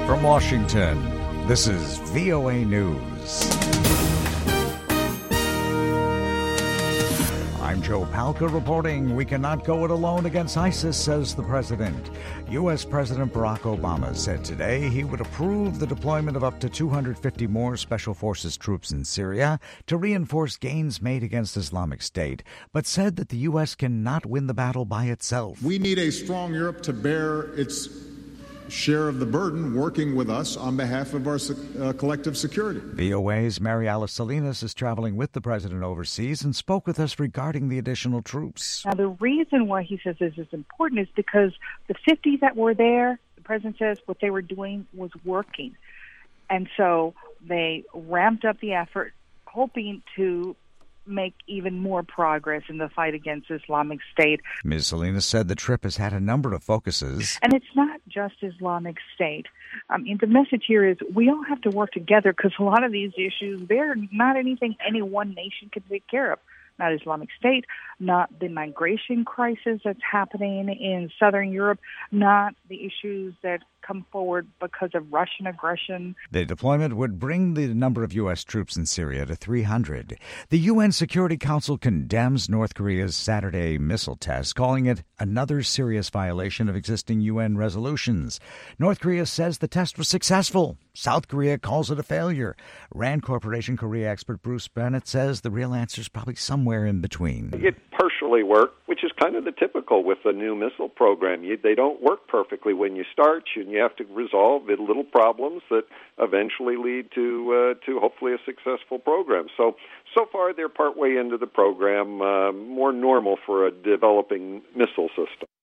From Washington, this is VOA News. I'm Joe Palca reporting we cannot go it alone against ISIS, says the president. U.S. President Barack Obama said today he would approve the deployment of up to 250 more Special Forces troops in Syria to reinforce gains made against Islamic State, but said that the U.S. cannot win the battle by itself. We need a strong Europe to bear its share of the burden, working with us on behalf of our collective security. VOA's Mary Alice Salinas is traveling with the president overseas and spoke with us regarding the additional troops. Now, the reason why he says this is important is because the 50 that were there, the president says what they were doing was working. And so they ramped up the effort, hoping to make even more progress in the fight against Islamic State. Ms. Salinas said the trip has had a number of focuses. And it's not just Islamic State. The message here is we all have to work together because a lot of these issues, they're not anything any one nation can take care of. Not Islamic State, not the migration crisis that's happening in southern Europe, not the issues that come forward because of Russian aggression. The deployment would bring the number of U.S. troops in Syria to 300. The UN Security Council condemns North Korea's Saturday missile test, calling it another serious violation of existing UN resolutions. North Korea says the test was successful. South Korea calls it a failure. Rand Corporation Korea expert Bruce Bennett says the real answer is probably somewhere in between. It partially worked, which is kind of the typical with the new missile program. They don't work perfectly when you start, and you have to resolve the little problems that eventually lead to hopefully a successful program. So far they're partway into the program, more normal for a developing missile system.